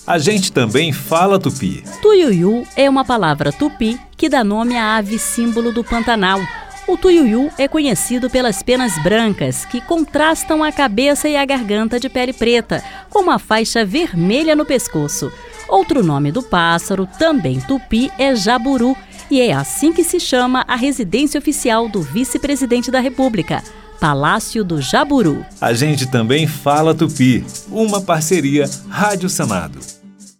A gente também fala tupi. Tuiuiu é uma palavra tupi que dá nome à ave símbolo do Pantanal. O tuiuiu é conhecido pelas penas brancas, que contrastam a cabeça e a garganta de pele preta, com uma faixa vermelha no pescoço. Outro nome do pássaro, também tupi, é jaburu, e é assim que se chama a residência oficial do vice-presidente da República, Palácio do Jaburu. A gente também fala tupi, uma parceria Rádio Senado.